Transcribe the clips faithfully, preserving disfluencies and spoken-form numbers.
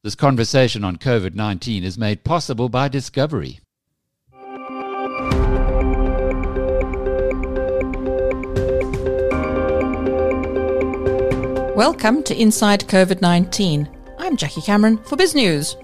This conversation on COVID nineteen is made possible by Discovery. Welcome to Inside COVID nineteen. I'm Jackie Cameron for Biz News.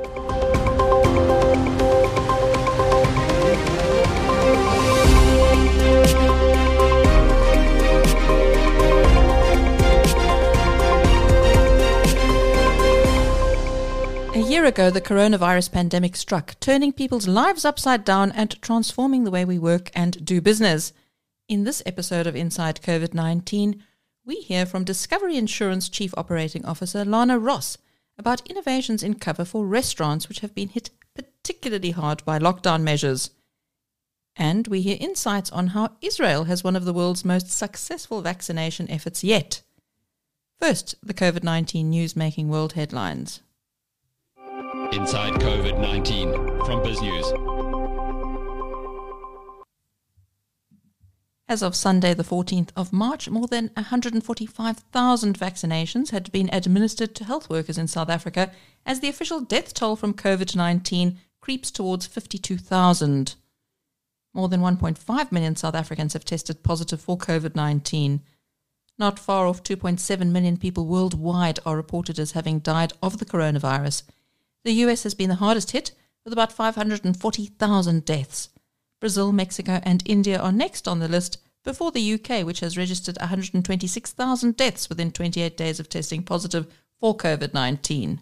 A year ago, the coronavirus pandemic struck, turning people's lives upside down and transforming the way we work and do business. In this episode of Inside COVID nineteen, we hear from Discovery Insurance Chief Operating Officer Lana Ross about innovations in cover for restaurants which have been hit particularly hard by lockdown measures. And we hear insights on how Israel has one of the world's most successful vaccination efforts yet. First, the COVID nineteen news-making world headlines. Inside COVID nineteen from Biz News. As of Sunday, the fourteenth of March, more than one hundred forty-five thousand vaccinations had been administered to health workers in South Africa as the official death toll from COVID nineteen creeps towards fifty-two thousand. More than one point five million South Africans have tested positive for COVID nineteen. Not far off two point seven million people worldwide are reported as having died of the coronavirus. The U S has been the hardest hit, with about five hundred forty thousand deaths. Brazil, Mexico and India are next on the list, before the U K, which has registered one hundred twenty-six thousand deaths within twenty-eight days of testing positive for COVID nineteen.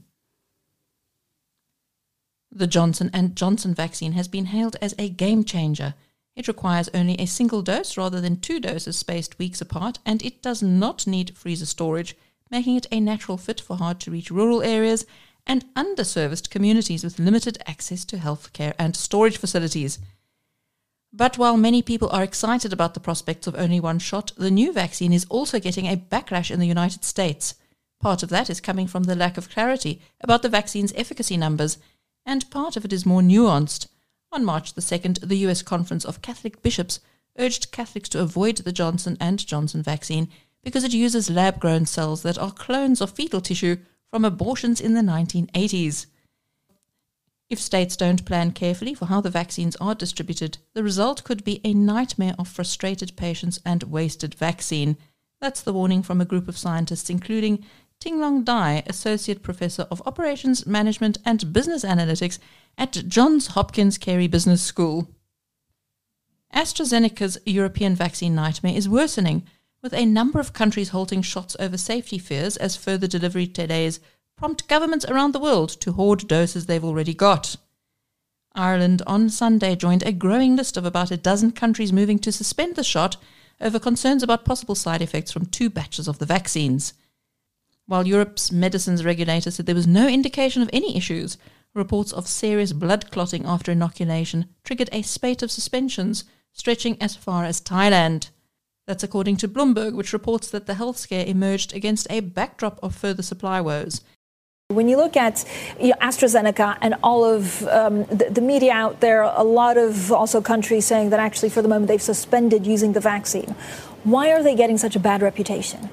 The Johnson and Johnson vaccine has been hailed as a game changer. It requires only a single dose rather than two doses spaced weeks apart, and it does not need freezer storage, making it a natural fit for hard-to-reach rural areas and underserviced communities with limited access to healthcare and storage facilities. But while many people are excited about the prospects of only one shot, the new vaccine is also getting a backlash in the United States. Part of that is coming from the lack of clarity about the vaccine's efficacy numbers, and part of it is more nuanced. On March the second, the U S Conference of Catholic Bishops urged Catholics to avoid the Johnson and Johnson vaccine because it uses lab-grown cells that are clones of fetal tissue from abortions in the nineteen eighties. If states don't plan carefully for how the vaccines are distributed, the result could be a nightmare of frustrated patients and wasted vaccine. That's the warning from a group of scientists, including Ting Long Dai, Associate Professor of Operations, Management and Business Analytics at Johns Hopkins Carey Business School. AstraZeneca's European vaccine nightmare is worsening, with a number of countries halting shots over safety fears as further delivery delays prompt governments around the world to hoard doses they've already got. Ireland on Sunday joined a growing list of about a dozen countries moving to suspend the shot over concerns about possible side effects from two batches of the vaccines. While Europe's medicines regulator said there was no indication of any issues, reports of serious blood clotting after inoculation triggered a spate of suspensions stretching as far as Thailand. That's according to Bloomberg, which reports that the health scare emerged against a backdrop of further supply woes. When you look at you know, AstraZeneca and all of um, the, the media out there, a lot of also countries saying that actually for the moment they've suspended using the vaccine. Why are they getting such a bad reputation?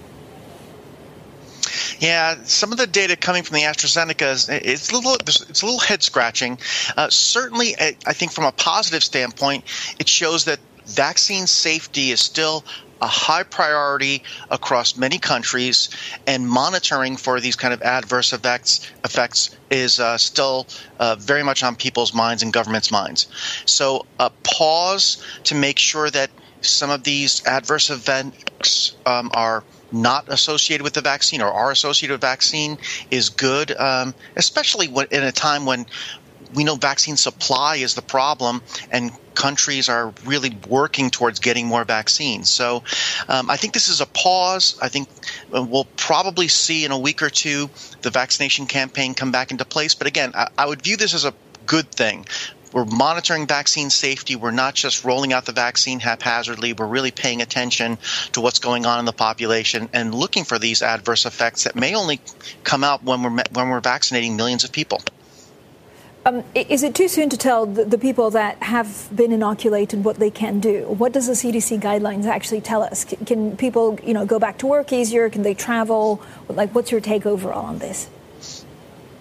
Yeah, some of the data coming from the AstraZeneca is it's a little it's a little head scratching. Uh, certainly, I think from a positive standpoint, it shows that vaccine safety is still a high priority across many countries, and monitoring for these kind of adverse effects effects is uh, still uh, very much on people's minds and governments' minds. So a pause to make sure that some of these adverse events um, are not associated with the vaccine or are associated with vaccine is good, um, especially when, in a time when we know vaccine supply is the problem and countries are really working towards getting more vaccines. So um, I think this is a pause. I think we'll probably see in a week or two the vaccination campaign come back into place. But again, I, I would view this as a good thing. We're monitoring vaccine safety. We're not just rolling out the vaccine haphazardly. We're really paying attention to what's going on in the population and looking for these adverse effects that may only come out when we're when we're vaccinating millions of people. Um, is it too soon to tell the, the people that have been inoculated what they can do? What does the C D C guidelines actually tell us? Can, can people, you know, go back to work easier? Can they travel? Like, what's your take overall on this?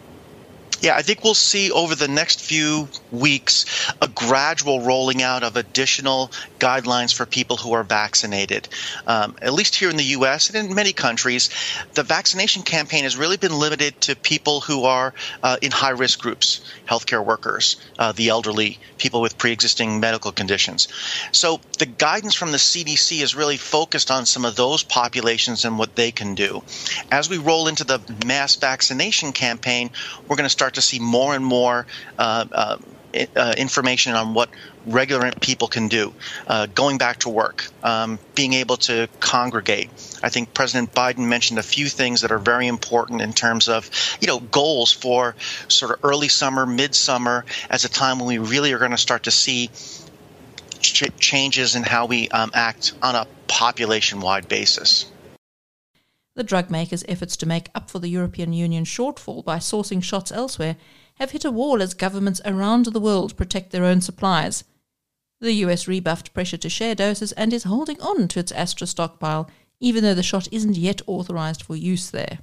Yeah, I think we'll see over the next few weeks a gradual rolling out of additional guidelines for people who are vaccinated. Um, at least here in the U S and in many countries, the vaccination campaign has really been limited to people who are uh, in high-risk groups, healthcare workers, uh, the elderly, people with pre-existing medical conditions. So the guidance from the C D C is really focused on some of those populations and what they can do. As we roll into the mass vaccination campaign, we're going to start to see more and more uh, uh, uh, information on what regular people can do, uh, going back to work, um, being able to congregate. I think President Biden mentioned a few things that are very important in terms of, you know, goals for sort of early summer, midsummer, as a time when we really are going to start to see ch- changes in how we um, act on a population-wide basis. The drug makers' efforts to make up for the European Union shortfall by sourcing shots elsewhere have hit a wall as governments around the world protect their own supplies. The U S rebuffed pressure to share doses and is holding on to its Astra stockpile, even though the shot isn't yet authorised for use there.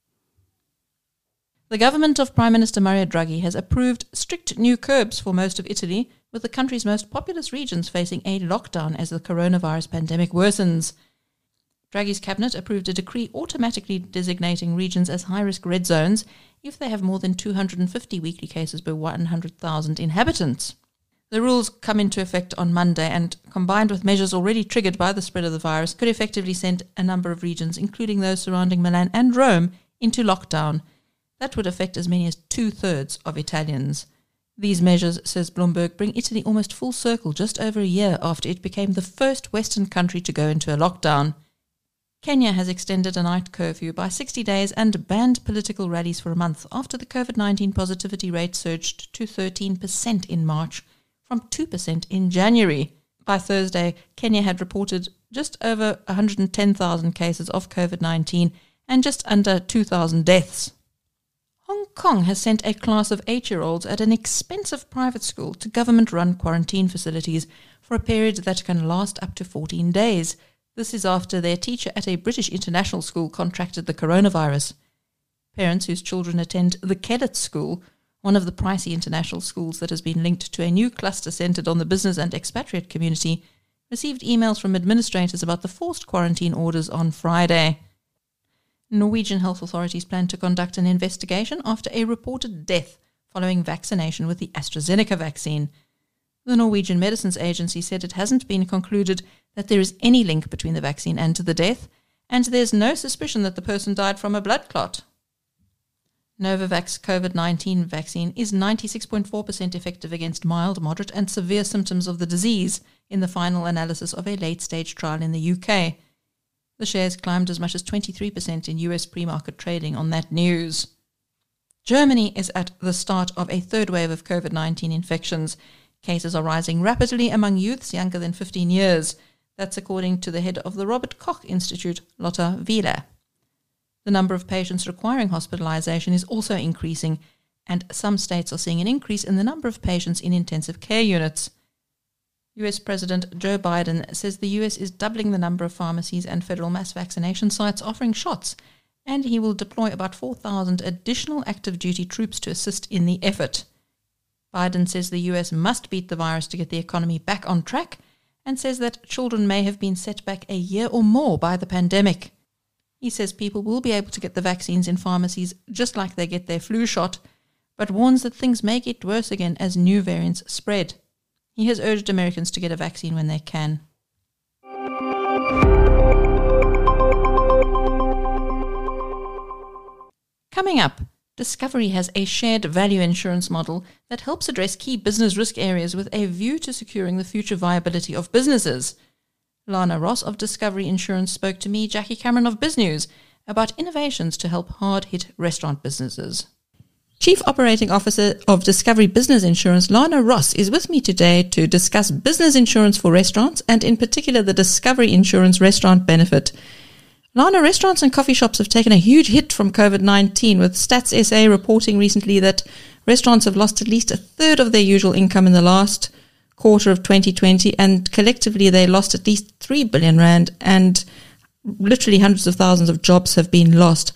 The government of Prime Minister Mario Draghi has approved strict new curbs for most of Italy, with the country's most populous regions facing a lockdown as the coronavirus pandemic worsens. Draghi's cabinet approved a decree automatically designating regions as high-risk red zones if they have more than two hundred fifty weekly cases per one hundred thousand inhabitants. The rules come into effect on Monday and, combined with measures already triggered by the spread of the virus, could effectively send a number of regions, including those surrounding Milan and Rome, into lockdown. That would affect as many as two-thirds of Italians. These measures, says Bloomberg, bring Italy almost full circle just over a year after it became the first Western country to go into a lockdown. Kenya has extended a night curfew by sixty days and banned political rallies for a month after the COVID nineteen positivity rate surged to thirteen percent in March from two percent in January. By Thursday, Kenya had reported just over one hundred ten thousand cases of COVID nineteen and just under two thousand deaths. Hong Kong has sent a class of eight-year-olds at an expensive private school to government-run quarantine facilities for a period that can last up to fourteen days. This is after their teacher at a British international school contracted the coronavirus. Parents whose children attend the Kellett School, one of the pricey international schools that has been linked to a new cluster centred on the business and expatriate community, received emails from administrators about the forced quarantine orders on Friday. Norwegian health authorities plan to conduct an investigation after a reported death following vaccination with the AstraZeneca vaccine. The Norwegian Medicines Agency said it hasn't been concluded that there is any link between the vaccine and the death, and there's no suspicion that the person died from a blood clot. Novavax COVID nineteen vaccine is ninety-six point four percent effective against mild, moderate and severe symptoms of the disease in the final analysis of a late-stage trial in the U K. The shares climbed as much as twenty-three percent in U S pre-market trading on that news. Germany is at the start of a third wave of COVID nineteen infections. Cases are rising rapidly among youths younger than fifteen years. That's according to the head of the Robert Koch Institute, Lotta Wieler. The number of patients requiring hospitalization is also increasing, and some states are seeing an increase in the number of patients in intensive care units. U S President Joe Biden says the U S is doubling the number of pharmacies and federal mass vaccination sites offering shots, and he will deploy about four thousand additional active duty troops to assist in the effort. Biden says the U S must beat the virus to get the economy back on track, and says that children may have been set back a year or more by the pandemic. He says people will be able to get the vaccines in pharmacies just like they get their flu shot, but warns that things may get worse again as new variants spread. He has urged Americans to get a vaccine when they can. Coming up, Discovery has a shared value insurance model that helps address key business risk areas with a view to securing the future viability of businesses. Lana Ross of Discovery Insurance spoke to me, Jackie Cameron of BizNews, about innovations to help hard-hit restaurant businesses. Chief Operating Officer of Discovery Business Insurance, Lana Ross, is with me today to discuss business insurance for restaurants and in particular the Discovery Insurance Restaurant Benefit. Lana, restaurants and coffee shops have taken a huge hit from COVID nineteen, with Stats S A reporting recently that restaurants have lost at least a third of their usual income in the last quarter of twenty twenty, and collectively they lost at least three billion rand, and literally hundreds of thousands of jobs have been lost.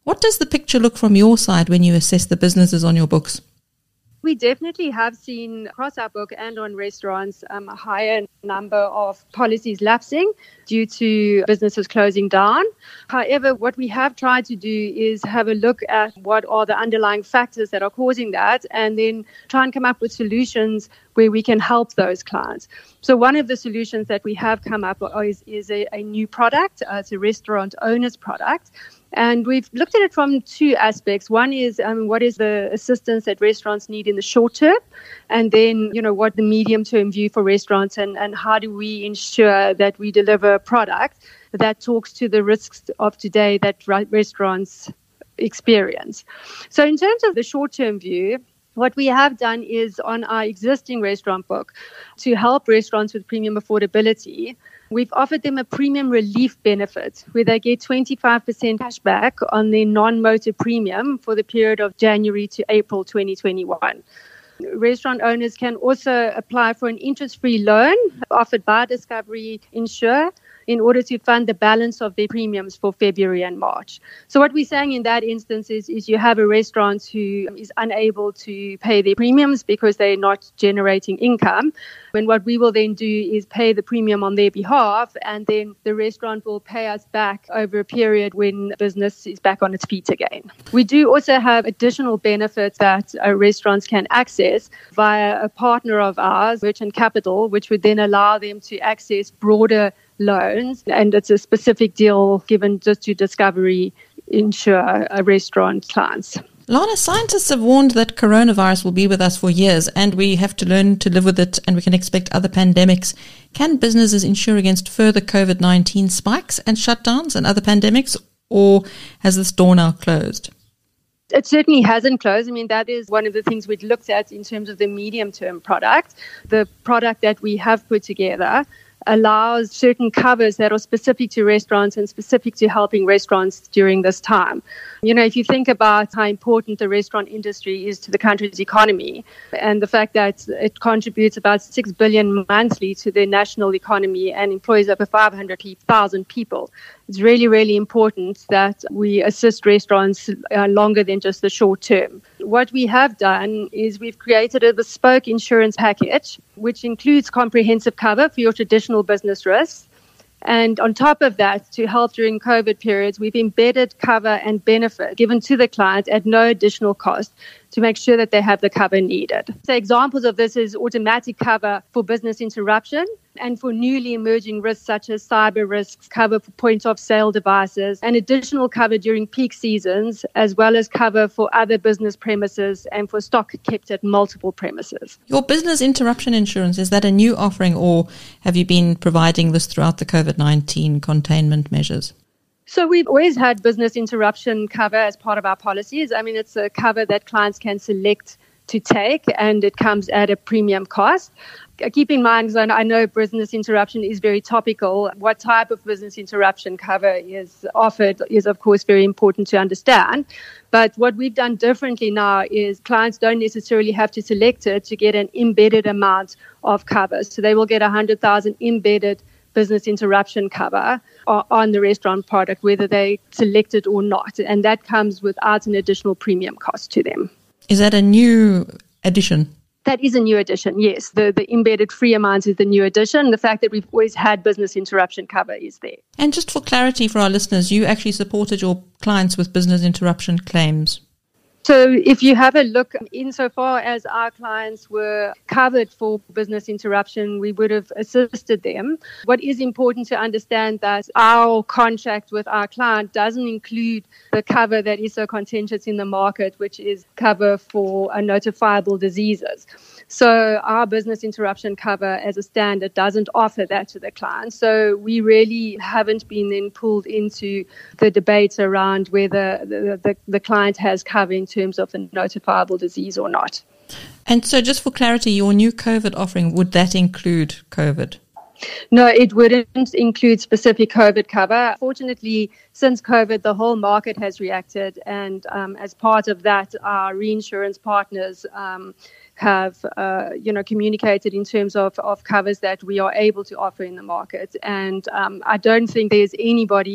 What does the picture look from your side when you assess the businesses on your books? We definitely have seen across our book and on restaurants um, a higher number of policies lapsing due to businesses closing down. However, what we have tried to do is have a look at what are the underlying factors that are causing that and then try and come up with solutions where we can help those clients. So one of the solutions that we have come up with is, is a, a new product. Uh, it's a restaurant owner's product. And we've looked at it from two aspects. One is um, what is the assistance that restaurants need in the short term? And then, you know, what the medium term view for restaurants and, and how do we ensure that we deliver a product that talks to the risks of today that restaurants experience. So in terms of the short term view, what we have done is on our existing restaurant book to help restaurants with premium affordability, we've offered them a premium relief benefit where they get twenty-five percent cash back on their non-motor premium for the period of January to April twenty twenty-one. Restaurant owners can also apply for an interest-free loan offered by Discovery Insure in order to fund the balance of their premiums for February and March. So what we're saying in that instance is, is you have a restaurant who is unable to pay their premiums because they're not generating income. And what we will then do is pay the premium on their behalf, and then the restaurant will pay us back over a period when business is back on its feet again. We do also have additional benefits that uh, restaurants can access via a partner of ours, Merchant Capital, which would then allow them to access broader loans, and it's a specific deal given just to Discovery Insure uh, restaurant clients. Lana, scientists have warned that coronavirus will be with us for years and we have to learn to live with it and we can expect other pandemics. Can businesses insure against further COVID nineteen spikes and shutdowns and other pandemics, or has this door now closed? It certainly hasn't closed. I mean, that is one of the things we'd looked at in terms of the medium-term product. The product that we have put together allows certain covers that are specific to restaurants and specific to helping restaurants during this time. You know, if you think about how important the restaurant industry is to the country's economy and the fact that it contributes about six billion dollars monthly to the national economy and employs over five hundred thousand people, it's really, really important that we assist restaurants uh, longer than just the short term. What we have done is we've created a bespoke insurance package, which includes comprehensive cover for your traditional business risks. And on top of that, to help during COVID periods, we've embedded cover and benefit given to the client at no additional cost to make sure that they have the cover needed. So examples of this is automatic cover for business interruption and for newly emerging risks such as cyber risks, cover for point-of-sale devices, and additional cover during peak seasons, as well as cover for other business premises and for stock kept at multiple premises. Your business interruption insurance, is that a new offering, or have you been providing this throughout the COVID nineteen containment measures? So we've always had business interruption cover as part of our policies. I mean, it's a cover that clients can select to take, and it comes at a premium cost. Keep in mind, because I know business interruption is very topical, what type of business interruption cover is offered is, of course, very important to understand. But what we've done differently now is clients don't necessarily have to select it to get an embedded amount of cover. So they will get one hundred thousand embedded business interruption cover on the restaurant product, whether they select it or not. And that comes without an additional premium cost to them. Is that a new addition? That is a new addition, yes. The the embedded free amount is the new addition. The fact that we've always had business interruption cover is there. And just for clarity for our listeners, you actually supported your clients with business interruption claims. So if you have a look, insofar as our clients were covered for business interruption, we would have assisted them. What is important to understand that our contract with our client doesn't include the cover that is so contentious in the market, which is cover for uh, notifiable diseases. So our business interruption cover as a standard doesn't offer that to the client. So we really haven't been then pulled into the debate around whether the, the, the client has cover in terms of the notifiable disease or not. And so just for clarity, your new COVID offering, would that include COVID? No, it wouldn't include specific COVID cover. Fortunately, since COVID, the whole market has reacted. And um, as part of that, our reinsurance partners um, have, uh, you know, communicated in terms of, of covers that we are able to offer in the market. And um, I don't think there's anybody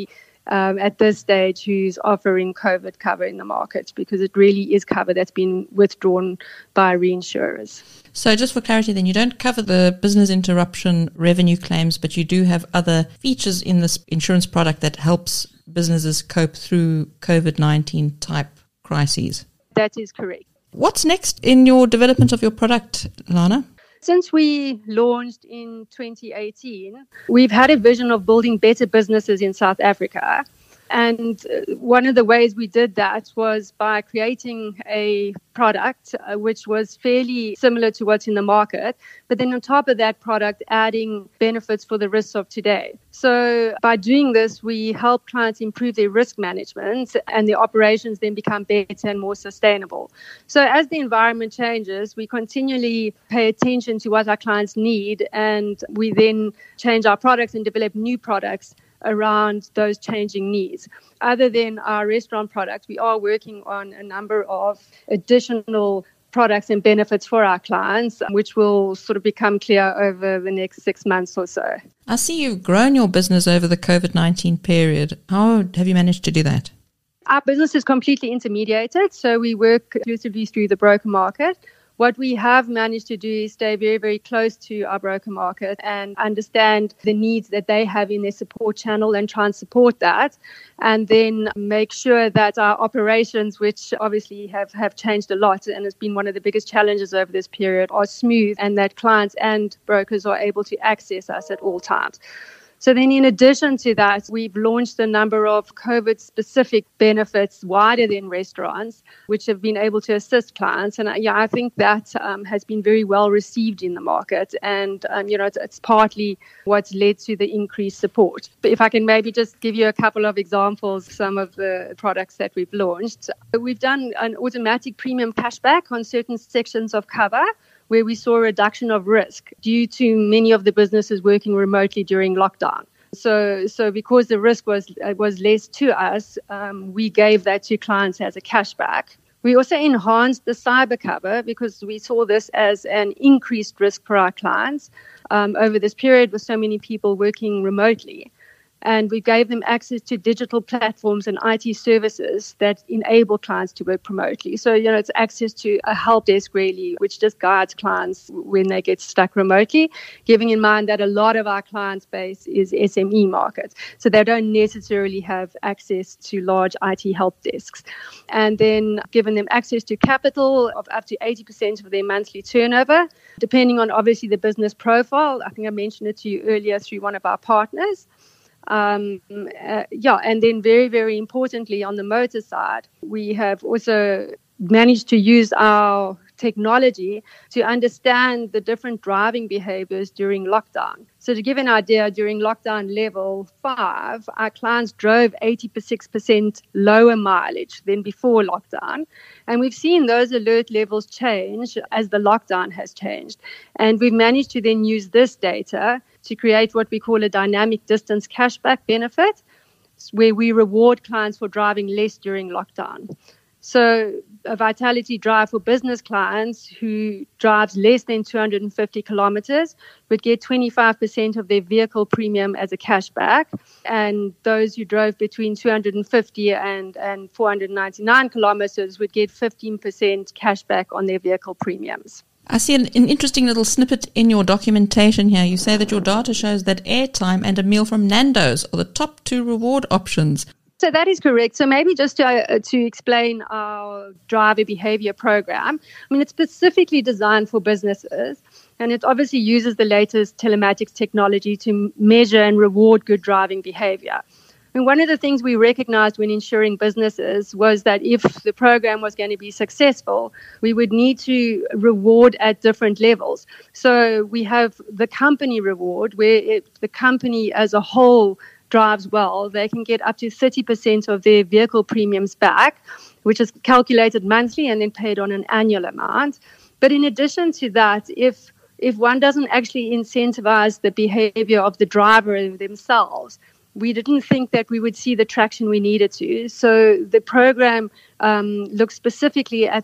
um, at this stage who's offering COVID cover in the market, because it really is cover that's been withdrawn by reinsurers. So just for clarity then, you don't cover the business interruption revenue claims, but you do have other features in this insurance product that helps businesses cope through COVID nineteen type crises. That is correct. What's next in your development of your product, Lana? Since we launched in twenty eighteen, we've had a vision of building better businesses in South Africa. And one of the ways we did that was by creating a product uh, which was fairly similar to what's in the market, but then on top of that product, adding benefits for the risks of today. So by doing this, we help clients improve their risk management, and their operations then become better and more sustainable. So as the environment changes, we continually pay attention to what our clients need, and we then change our products and develop new products around those changing needs. Other than our restaurant products, we are working on a number of additional products and benefits for our clients, which will sort of become clear over the next six months or so. I see you've grown your business over the COVID nineteen period. How have you managed to do that? Our business is completely intermediated, so we work exclusively through the broker market. What we have managed to do is stay very, very close to our broker market and understand the needs that they have in their support channel and try and support that, and then make sure that our operations, which obviously have, have changed a lot and has been one of the biggest challenges over this period, are smooth, and that clients and brokers are able to access us at all times. So then in addition to that, we've launched a number of COVID-specific benefits wider than restaurants, which have been able to assist clients. And yeah, I think that um, has been very well received in the market. And, um, you know, it's, it's partly what's led to the increased support. But if I can maybe just give you a couple of examples, some of the products that we've launched. We've done an automatic premium cashback on certain sections of cover, where we saw a reduction of risk due to many of the businesses working remotely during lockdown. So, so because the risk was uh, was less to us, um, we gave that to clients as a cashback. We also enhanced the cyber cover because we saw this as an increased risk for our clients um, over this period with so many people working remotely. And we gave them access to digital platforms and I T services that enable clients to work remotely. So, you know, it's access to a help desk really, which just guides clients when they get stuck remotely, giving in mind that a lot of our client base is S M E markets. So they don't necessarily have access to large I T help desks. And then giving them access to capital of up to eighty percent of their monthly turnover, depending on obviously the business profile. I think I mentioned it to you earlier through one of our partners. Um, uh, yeah, and then very, very importantly, on the motor side, we have also managed to use our technology to understand the different driving behaviors during lockdown. So to give an idea, during lockdown level five, our clients drove eighty-six percent lower mileage than before lockdown. And we've seen those alert levels change as the lockdown has changed. And we've managed to then use this data to create what we call a dynamic distance cashback benefit, where we reward clients for driving less during lockdown. So a Vitality Drive for business clients who drives less than two hundred fifty kilometers would get twenty-five percent of their vehicle premium as a cashback. And those who drove between two hundred fifty and, and four hundred ninety-nine kilometers would get fifteen percent cashback on their vehicle premiums. I see an, an interesting little snippet in your documentation here. You say that your data shows that airtime and a meal from Nando's are the top two reward options. So that is correct. So maybe just to, uh, to explain our driver behavior program. I mean, it's specifically designed for businesses, and it obviously uses the latest telematics technology to measure and reward good driving behavior. I mean, one of the things we recognized when insuring businesses was that if the program was going to be successful, we would need to reward at different levels. So we have the company reward, where if the company as a whole drives well, they can get up to thirty percent of their vehicle premiums back, which is calculated monthly and then paid on an annual amount. But in addition to that, if if one doesn't actually incentivize the behavior of the driver themselves, we didn't think that we would see the traction we needed to. So the program um, looks specifically at the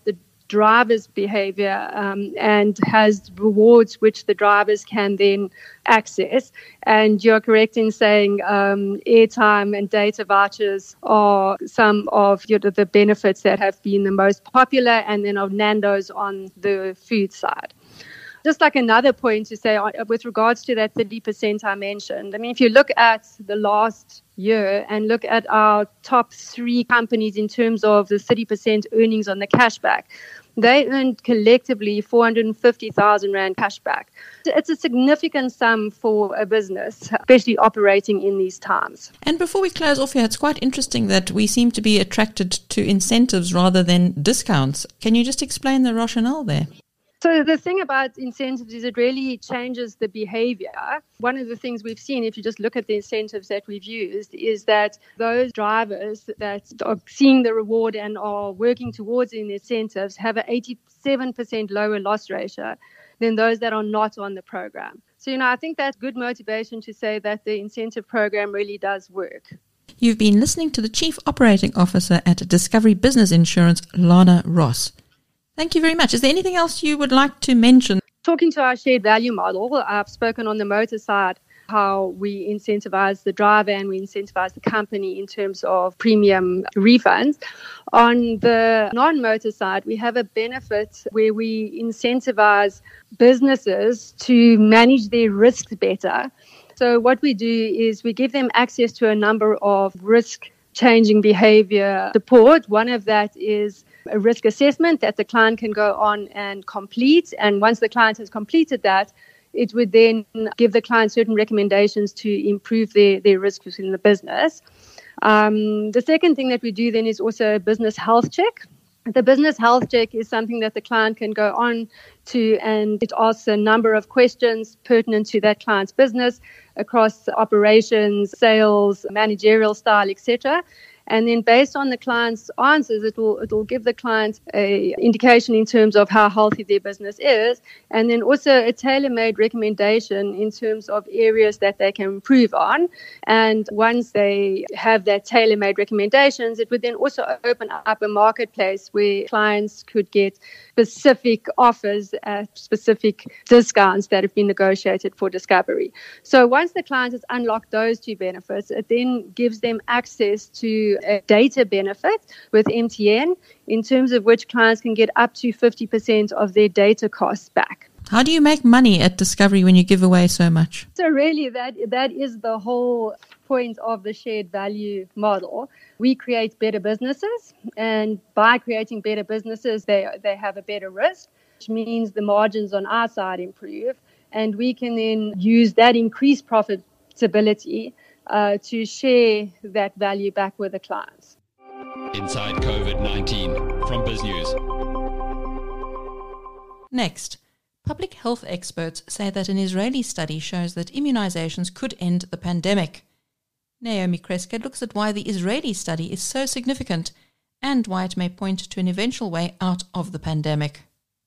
drivers' behavior um, and has rewards which the drivers can then access. And you're correct in saying um, airtime and data vouchers are some of you know, the benefits that have been the most popular, and then of Nando's on the food side. Just like another point to say with regards to that thirty percent I mentioned, I mean, if you look at the last year and look at our top three companies in terms of the thirty percent earnings on the cashback, they earned collectively four hundred fifty thousand rand cashback. It's a significant sum for a business, especially operating in these times. And before we close off here, it's quite interesting that we seem to be attracted to incentives rather than discounts. Can you just explain the rationale there? So the thing about incentives is it really changes the behavior. One of the things we've seen, if you just look at the incentives that we've used, is that those drivers that are seeing the reward and are working towards the incentives have an eighty-seven percent lower loss ratio than those that are not on the program. So, you know, I think that's good motivation to say that the incentive program really does work. You've been listening to the Chief Operating Officer at Discovery Business Insurance, Lana Ross. Thank you very much. Is there anything else you would like to mention? Talking to our shared value model, I've spoken on the motor side how we incentivize the driver and we incentivize the company in terms of premium refunds. On the non-motor side, we have a benefit where we incentivize businesses to manage their risks better. So what we do is we give them access to a number of risk-changing behavior support. One of that is a risk assessment that the client can go on and complete. And once the client has completed that, it would then give the client certain recommendations to improve their, their risk within the business. Um, the second thing that we do then is also a business health check. The business health check is something that the client can go on to, and it asks a number of questions pertinent to that client's business across operations, sales, managerial style, et cetera. And then based on the client's answers, it will it will give the client a indication in terms of how healthy their business is, and then also a tailor-made recommendation in terms of areas that they can improve on. And once they have that tailor-made recommendations, it would then also open up a marketplace where clients could get specific offers at specific discounts that have been negotiated for Discovery. So once the client has unlocked those two benefits, it then gives them access to a data benefit with M T N, in terms of which clients can get up to fifty percent of their data costs back. How do you make money at Discovery when you give away so much? So really, that that is the whole point of the shared value model. We create better businesses, and by creating better businesses, they they have a better risk, which means the margins on our side improve, and we can then use that increased profitability uh, to share that value back with the clients. Inside COVID nineteen from BizNews. Next, public health experts say that an Israeli study shows that immunizations could end the pandemic. Naomi Kreska looks at why the Israeli study is so significant and why it may point to an eventual way out of the pandemic.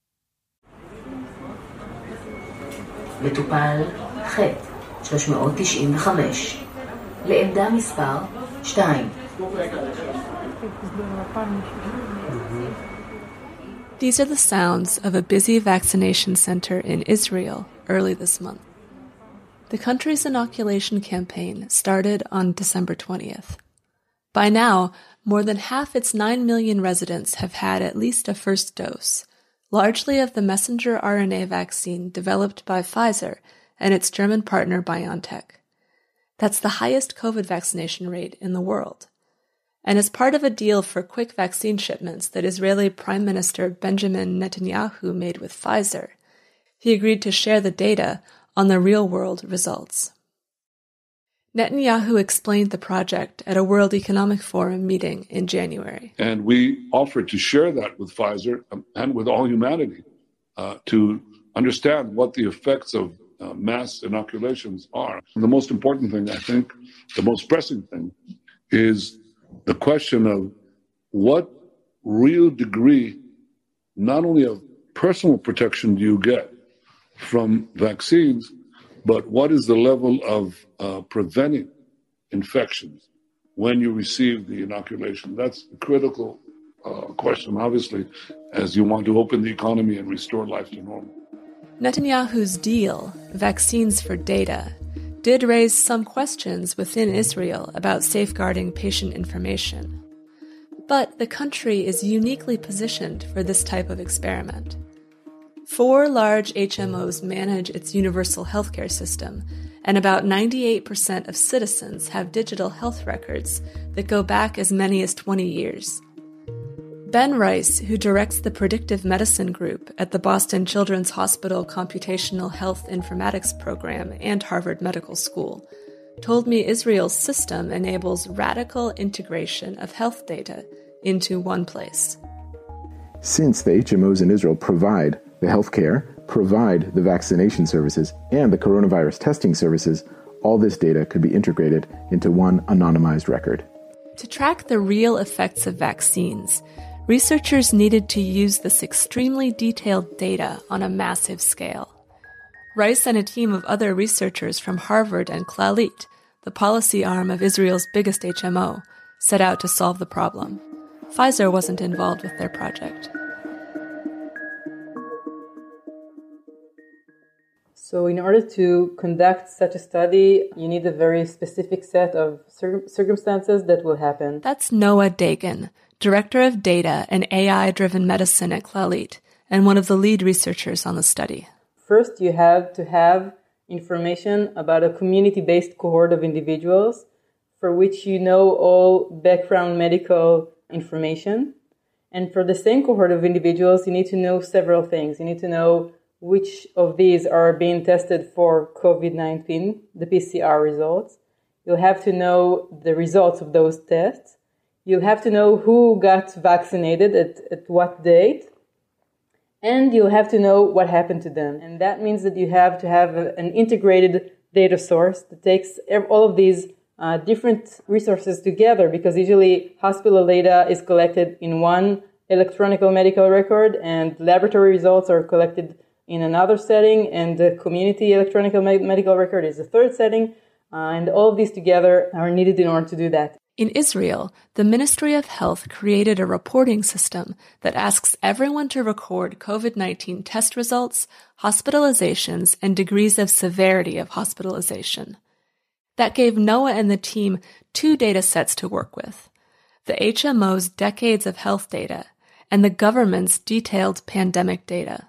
מטופל ח' שלוש מאות תשעים וחמש לעמדה מספר שתיים. These are the sounds of a busy vaccination center in Israel early this month. The country's inoculation campaign started on December twentieth. By now, more than half its nine million residents have had at least a first dose, largely of the messenger R N A vaccine developed by Pfizer and its German partner BioNTech. That's the highest COVID vaccination rate in the world. And as part of a deal for quick vaccine shipments that Israeli Prime Minister Benjamin Netanyahu made with Pfizer, he agreed to share the data on the real-world results. Netanyahu explained the project at a World Economic Forum meeting in January. And we offered to share that with Pfizer and with all humanity uh, to understand what the effects of uh, mass inoculations are. And the most important thing, I think, the most pressing thing, is the question of what real degree, not only of personal protection do you get from vaccines, but what is the level of uh, preventing infections when you receive the inoculation? That's a critical uh, question, obviously. as you want to open the economy and restore life to normal. Netanyahu's deal, Vaccines for Data, did raise some questions within Israel about safeguarding patient information. But the country is uniquely positioned for this type of experiment. Four large H M Os manage its universal healthcare system, and about ninety-eight percent of citizens have digital health records that go back as many as twenty years. Ben Rice, who directs the Predictive Medicine Group at the Boston Children's Hospital Computational Health Informatics Program and Harvard Medical School, told me Israel's system enables radical integration of health data into one place. Since the H M Os in Israel provide the healthcare, provide the vaccination services, and the coronavirus testing services, all this data could be integrated into one anonymized record. To track the real effects of vaccines, researchers needed to use this extremely detailed data on a massive scale. Rice and a team of other researchers from Harvard and Clalit, the policy arm of Israel's biggest H M O, set out to solve the problem. Pfizer wasn't involved with their project. So in order to conduct such a study, you need a very specific set of cir- circumstances that will happen. That's Noah Dagan, Director of Data and A I-Driven Medicine at Clalit, and one of the lead researchers on the study. First, you have to have information about a community-based cohort of individuals for which you know all background medical information. And for the same cohort of individuals, you need to know several things. You need to know which of these are being tested for covid nineteen, the P C R results. You'll have to know the results of those tests. You'll have to know who got vaccinated at, at what date. And you'll have to know what happened to them. And that means that you have to have a, an integrated data source that takes all of these uh, different resources together, because usually hospital data is collected in one electronic medical record and laboratory results are collected in another setting, and the community electronic medical record is a third setting, uh, and all of these together are needed in order to do that. In Israel, the Ministry of Health created a reporting system that asks everyone to record covid nineteen test results, hospitalizations, and degrees of severity of hospitalization. That gave Noah and the team two data sets to work with: the H M O's decades of health data and the government's detailed pandemic data.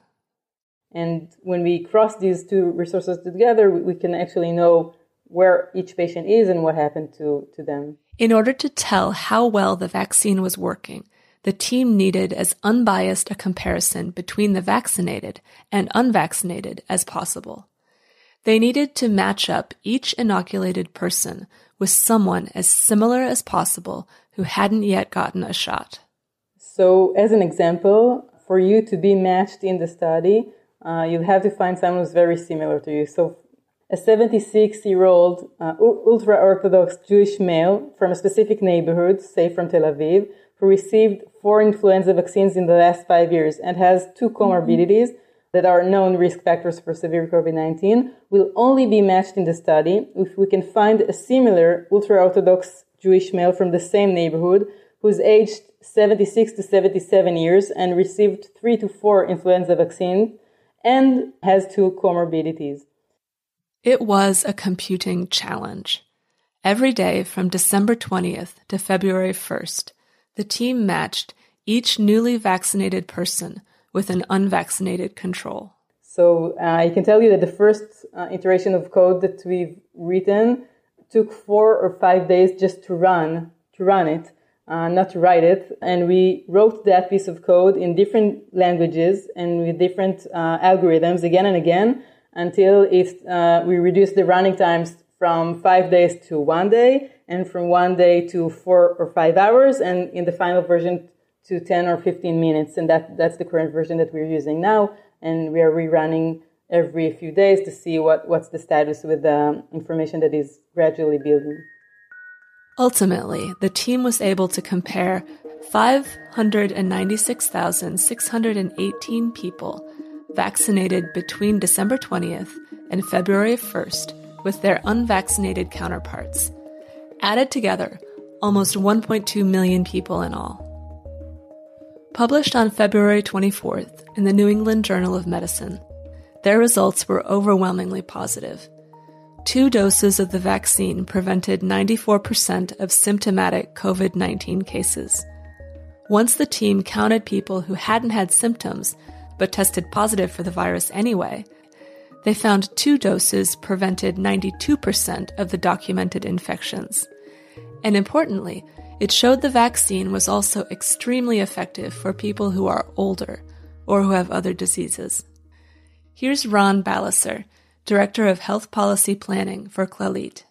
And when we cross these two resources together, we can actually know where each patient is and what happened to, to them. In order to tell how well the vaccine was working, the team needed as unbiased a comparison between the vaccinated and unvaccinated as possible. They needed to match up each inoculated person with someone as similar as possible who hadn't yet gotten a shot. So, as an example, for you to be matched in the study, uh, you'll have to find someone who's very similar to you. So, a seventy-six-year-old uh, ultra-Orthodox Jewish male from a specific neighborhood, say from Tel Aviv, who received four influenza vaccines in the last five years and has two comorbidities that are known risk factors for severe covid nineteen, will only be matched in the study if we can find a similar ultra-Orthodox Jewish male from the same neighborhood who's aged seventy-six to seventy-seven years and received three to four influenza vaccines and has two comorbidities. It was a computing challenge. Every day from December twentieth to February first, the team matched each newly vaccinated person with an unvaccinated control. So uh, I can tell you that the first uh, iteration of code that we've written took four or five days just to run, to run it, uh, not to write it. And we wrote that piece of code in different languages and with different uh, algorithms again and again, until it, uh, we reduced the running times from five days to one day, and from one day to four or five hours, and in the final version to ten or fifteen minutes. And that, that's the current version that we're using now, and we are rerunning every few days to see what, what's the status with the information that is gradually building. Ultimately, the team was able to compare five hundred ninety-six thousand six hundred eighteen people vaccinated between December twentieth and February first with their unvaccinated counterparts. Added together, almost one point two million people in all. Published on February twenty-fourth in the New England Journal of Medicine, their results were overwhelmingly positive. Two doses of the vaccine prevented ninety-four percent of symptomatic COVID nineteen cases. Once the team counted people who hadn't had symptoms but tested positive for the virus anyway, they found two doses prevented ninety-two percent of the documented infections. And importantly, it showed the vaccine was also extremely effective for people who are older or who have other diseases. Here's Ron Ballecer, Director of Health Policy Planning for Clalit.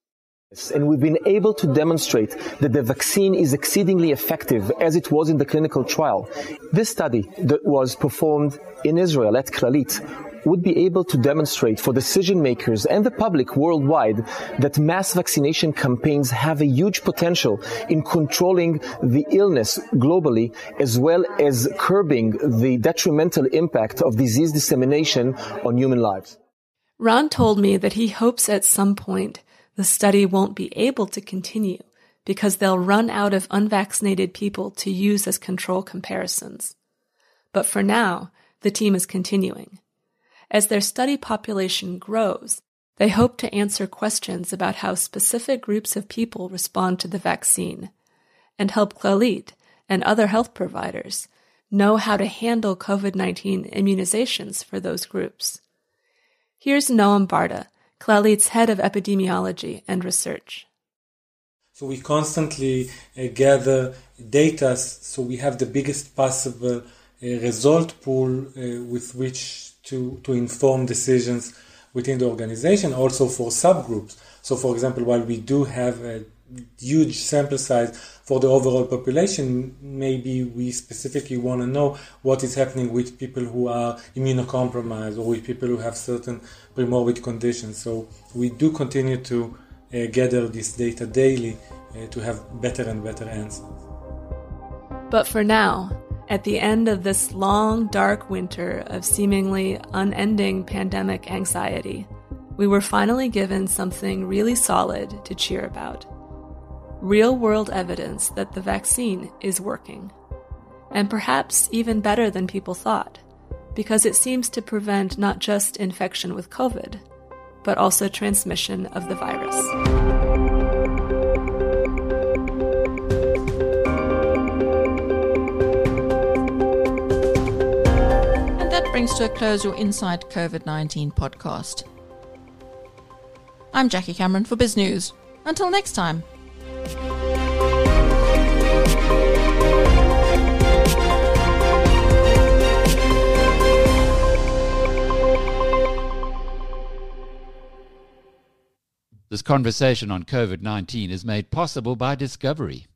And we've been able to demonstrate that the vaccine is exceedingly effective as it was in the clinical trial. This study that was performed in Israel at Clalit would be able to demonstrate for decision makers and the public worldwide that mass vaccination campaigns have a huge potential in controlling the illness globally, as well as curbing the detrimental impact of disease dissemination on human lives. Ron told me that he hopes at some point the study won't be able to continue because they'll run out of unvaccinated people to use as control comparisons. But for now, the team is continuing. As their study population grows, they hope to answer questions about how specific groups of people respond to the vaccine and help Clalit and other health providers know how to handle COVID nineteen immunizations for those groups. Here's Noam Barda, Clarit's head of epidemiology and research. So we constantly uh, gather data, so we have the biggest possible uh, result pool uh, with which to, to inform decisions within the organization, also for subgroups. So, for example, while we do have a huge sample size for the overall population, maybe we specifically want to know what is happening with people who are immunocompromised or with people who have certain premorbid conditions. So we do continue to uh, gather this data daily uh, to have better and better answers. But for now, at the end of this long, dark winter of seemingly unending pandemic anxiety, we were finally given something really solid to cheer about. Real-world evidence that the vaccine is working. And perhaps even better than people thought, because it seems to prevent not just infection with COVID, but also transmission of the virus. And that brings to a close your Inside COVID nineteen podcast. I'm Jackie Cameron for Biz News. Until next time. This conversation on COVID nineteen is made possible by Discovery.